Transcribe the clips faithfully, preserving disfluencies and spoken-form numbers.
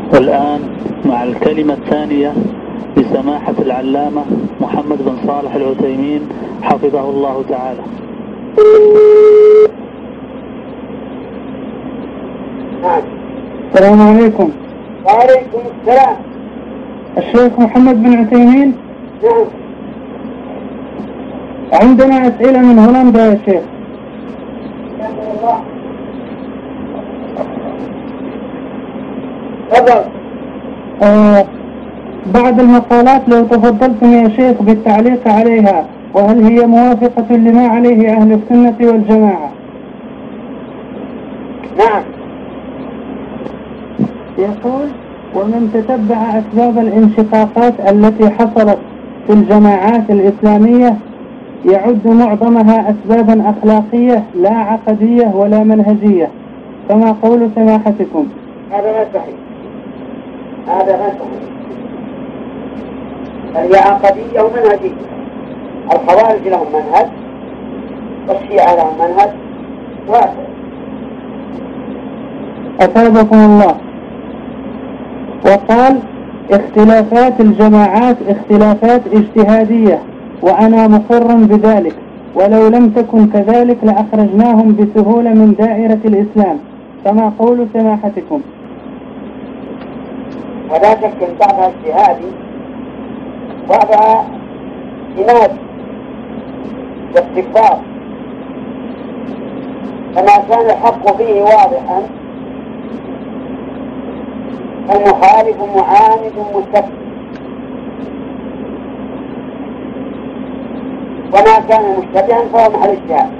والآن مع الكلمة الثانية لسماحة العلامة محمد بن صالح العثيمين حفظه الله تعالى. السلام عليكم. وعليكم السلام. الشيخ محمد بن عثيمين. نعم. عندنا أسئلة من هولندا يا شيخ. الله. تفضل. آه بعض المقالات لو تفضلتم يا شيخ بالتعليق عليها، وهل هي موافقة لما عليه أهل السنة والجماعة؟ نعم. يقول: ومن تتبع أسباب الانشقاقات التي حصلت في الجماعات الإسلامية يعد معظمها أسبابا أخلاقية لا عقدية ولا منهجية، كما قول سماحتكم. هذا ما صحيح. هذا ما صحيح. هي عقدية ومنهجية. الخوارج لهم منهج والشيعة لهم منهج واحد. أثابكم الله. وقال: اختلافات الجماعات اختلافات اجتهادية، وأنا مقر بذلك، ولو لم تكن كذلك لأخرجناهم بسهولة من دائرة الإسلام، كما قول سماحتكم. ولا شك أن بعضها اجتهادي وبعضها عناد واستكبار، فما كان الحق فيه واضحا فالمخالف معاند مستكبر، وما كان مشتبها فهو محل اجتهاد.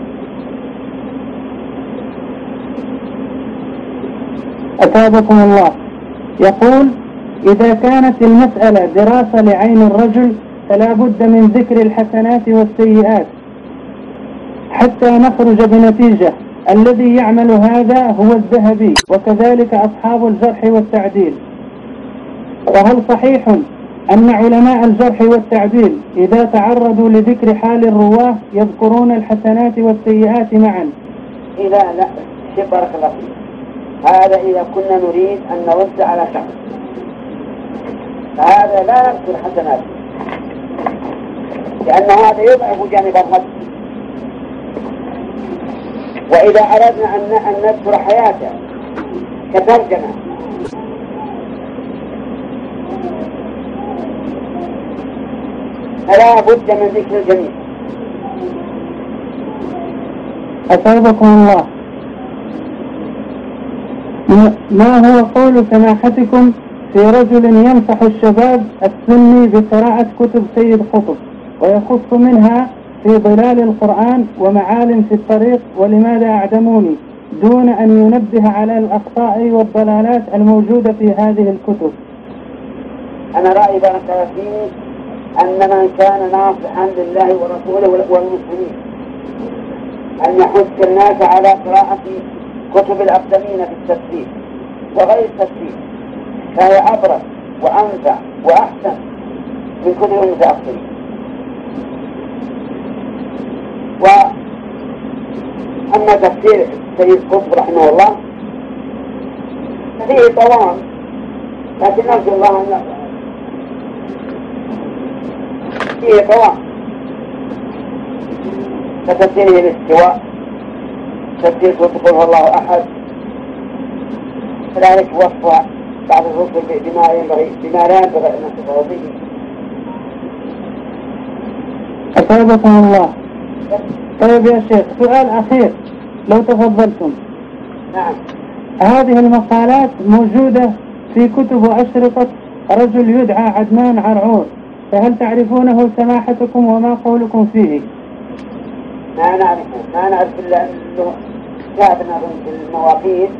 أثابكم الله. يقول: إذا كانت المسألة دراسة لعين الرجل فلا بد من ذكر الحسنات والسيئات حتى نخرج بنتيجة. الذي يعمل هذا هو الذهبي، وكذلك أصحاب الجرح والتعديل. وهل صحيح أن علماء الجرح والتعديل إذا تعرضوا لذكر حال الرواه يذكرون الحسنات والسيئات معا؟ إذا لا شيء بارك الله فيك. هذا إذا كنا نريد أن نرد على شخص، فهذا لا نذكر حسنات، لأن هذا يضعف جانب الرد. وإذا أردنا أن نذكر حياته كترجمة فلا بد من ذكر الجميع. أثابكم الله. ما هو قول سماحتكم في رجل ينصح الشباب السني بقراءة كتب سيد قطب ويخص منها في ظلال القرآن ومعالم في الطريق ولماذا أعدموني، دون أن ينبه على الأخطاء والضلالات الموجودة في هذه الكتب؟ أنا رأيي بارك الله فيه أن من كان ناصحا لله ورسوله والمسلمين أن يحث الناس على قراءة كتب الأقدمين في التفسير وغير التفسير، فهي أبرز وأنفع وأحسن من كتب المتأخرين. وأما تفسير سيد قطب رحمه الله فيه طوام، لكن نرجو الله أن فيه طوام كتفسيره الاستواء، تفسير قطب هو الله أحد، كذلك وصف بعض الرسل بما ينبغي بما لا ينبغي أن نصفه به. أثابكم الله. طيب يا شيخ، سؤال أخير لو تفضلتم. نعم. هذه المقالات موجودة في كتب وأشرطة رجل يدعى عدنان عرعور، فهل تعرفونه سماحتكم وما قولكم فيه؟ ما نعرفه، ما نعرف إلا أنه كاتبنا في المواقيت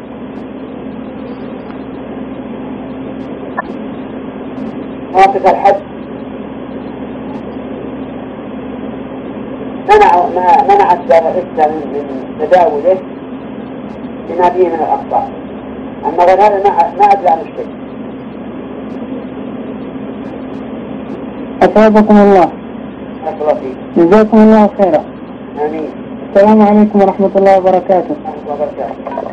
مواقف الحج منع منع السلف من تداوله بما فيه من الأخطاء، أما غير هذا ما أدري عن الشيء. أثابكم الله. جزاكم الله خيرا. آمين. السلام عليكم ورحمة الله وبركاته. ورحمة الله وبركاته.